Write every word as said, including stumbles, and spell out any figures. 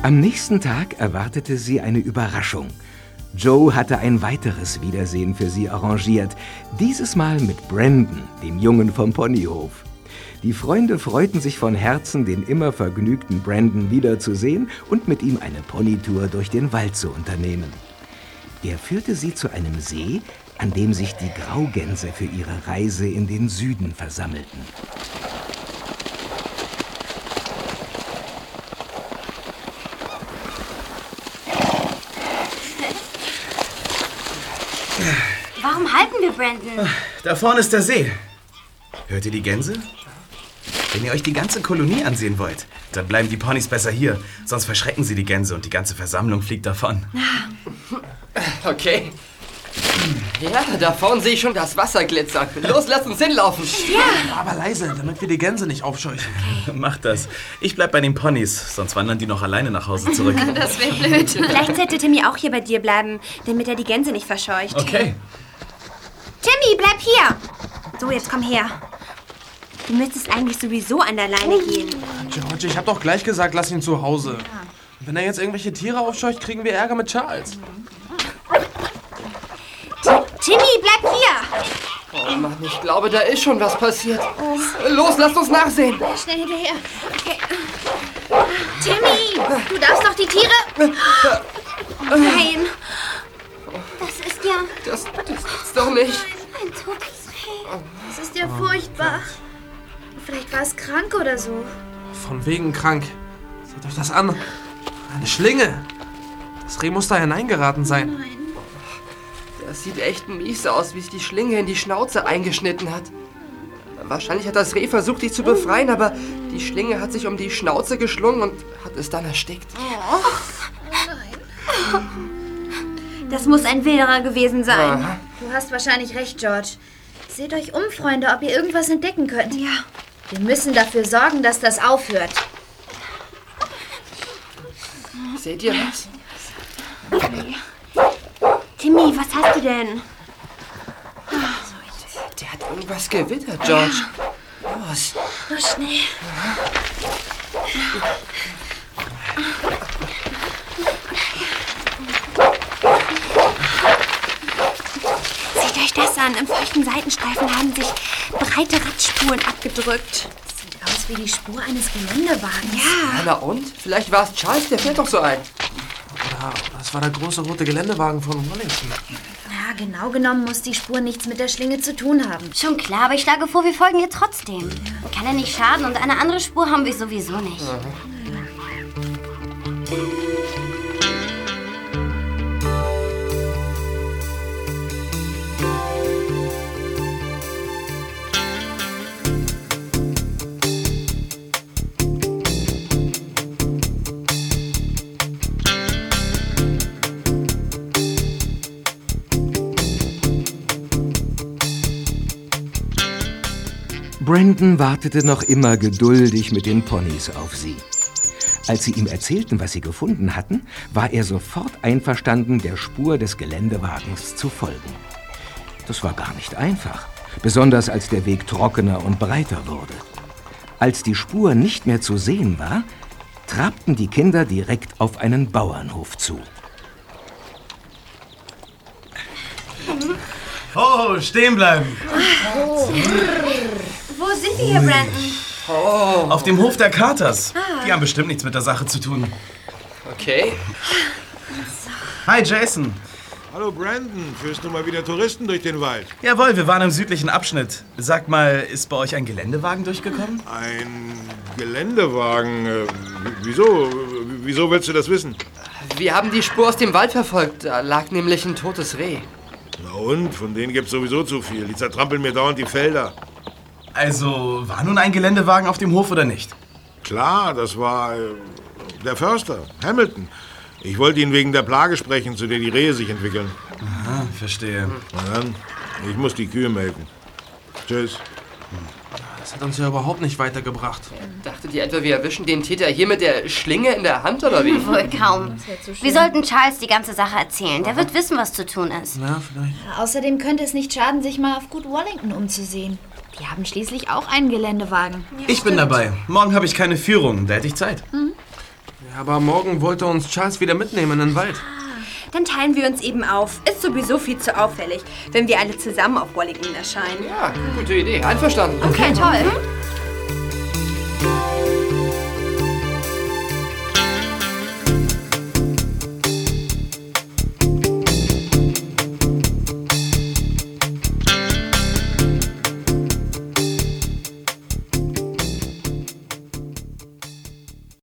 Am nächsten Tag erwartete sie eine Überraschung. Joe hatte ein weiteres Wiedersehen für sie arrangiert, dieses Mal mit Brandon, dem Jungen vom Ponyhof. Die Freunde freuten sich von Herzen, den immer vergnügten Brandon wiederzusehen und mit ihm eine Ponytour durch den Wald zu unternehmen. Er führte sie zu einem See, an dem sich die Graugänse für ihre Reise in den Süden versammelten. Warum halten wir Brandon? Da vorne ist der See. Hört ihr die Gänse? Wenn ihr euch die ganze Kolonie ansehen wollt, dann bleiben die Ponys besser hier. Sonst verschrecken sie die Gänse und die ganze Versammlung fliegt davon. Okay. Ja, da vorne sehe ich schon das Wasser glitzern. Los, lasst uns hinlaufen. Ja. Aber leise, damit wir die Gänse nicht aufscheuchen. Okay. Macht das. Ich bleib bei den Ponys, sonst wandern die noch alleine nach Hause zurück. Das wäre blöd. Vielleicht sollte Timmy auch hier bei dir bleiben, damit er die Gänse nicht verscheucht. Okay. Timmy, bleib hier! So, jetzt komm her. Du müsstest eigentlich sowieso an der Leine gehen. George, ich hab doch gleich gesagt, lass ihn zu Hause. Wenn er jetzt irgendwelche Tiere aufscheucht, kriegen wir Ärger mit Charles. Timmy, bleib hier! Oh Mann, ich glaube, da ist schon was passiert. Oh. Los, lasst uns nachsehen. Schnell hinterher. Okay. Timmy, du darfst doch die Tiere... Oh nein. Das ist ja... Das, das gibt's doch nicht. Ein totes Reh. Das ist ja furchtbar. Vielleicht war es krank oder so. Von wegen krank. Seht euch das an. Eine Schlinge. Das Reh muss da hineingeraten sein. Nein. Das sieht echt mies aus, wie es die Schlinge in die Schnauze eingeschnitten hat. Wahrscheinlich hat das Reh versucht, dich zu befreien, aber die Schlinge hat sich um die Schnauze geschlungen und hat es dann erstickt. Oh. Nein. Das muss ein Wilderer gewesen sein. Aha. Du hast wahrscheinlich recht, George. Seht euch um, Freunde, ob ihr irgendwas entdecken könnt. Ja. Wir müssen dafür sorgen, dass das aufhört. Seht ihr was? Okay. Timmy, was hast du denn? Der hat irgendwas gewittert, George. Los. Los, schnell. Seht euch das an. Im feuchten Seitenstreifen haben sich breite Radspuren abgedrückt. Das sieht aus wie die Spur eines Geländewagens. Ja. Na und? Vielleicht war es Charles, der fährt doch so ein. Oder das war der große rote Geländewagen von Wellington. Ja, genau genommen muss die Spur nichts mit der Schlinge zu tun haben. Schon klar, aber ich schlage vor, wir folgen ihr trotzdem. Kann ja nicht schaden und eine andere Spur haben wir sowieso nicht. Brandon wartete noch immer geduldig mit den Ponys auf sie. Als sie ihm erzählten, was sie gefunden hatten, war er sofort einverstanden, der Spur des Geländewagens zu folgen. Das war gar nicht einfach, besonders als der Weg trockener und breiter wurde. Als die Spur nicht mehr zu sehen war, trabten die Kinder direkt auf einen Bauernhof zu. Oh, stehen bleiben. Oh. Wo sind wir hier, Brandon? Oh. Auf dem Hof der Carters. Ah. Die haben bestimmt nichts mit der Sache zu tun. Okay. Hi, Jason. Hallo, Brandon. Führst du mal wieder Touristen durch den Wald? Jawohl, wir waren im südlichen Abschnitt. Sag mal, ist bei euch ein Geländewagen durchgekommen? Ein Geländewagen? Äh, wieso? Wieso willst du das wissen? Wir haben die Spur aus dem Wald verfolgt. Da lag nämlich ein totes Reh. Na und? Von denen gibt's sowieso zu viel. Die zertrampeln mir dauernd die Felder. Also, war nun ein Geländewagen auf dem Hof oder nicht? Klar, das war äh, der Förster, Hamilton. Ich wollte ihn wegen der Plage sprechen, zu der die Rehe sich entwickeln. Aha, verstehe. Na dann, ich muss die Kühe melken. Tschüss. Das hat uns ja überhaupt nicht weitergebracht. Dachtet ihr etwa, wir erwischen den Täter hier mit der Schlinge in der Hand, oder wie? Wohl kaum. Wir sollten Charles die ganze Sache erzählen. Der wird wissen, was zu tun ist. Ja, vielleicht. Außerdem könnte es nicht schaden, sich mal auf Gut Wellington umzusehen. Die haben schließlich auch einen Geländewagen. Ich bin dabei. Morgen habe ich keine Führung. Da hätte ich Zeit. Mhm. Ja, aber morgen wollte uns Charles wieder mitnehmen in den Wald. Dann teilen wir uns eben auf. Ist sowieso viel zu auffällig, wenn wir alle zusammen auf Wellington erscheinen. Ja, gute Idee. Einverstanden. Okay, toll.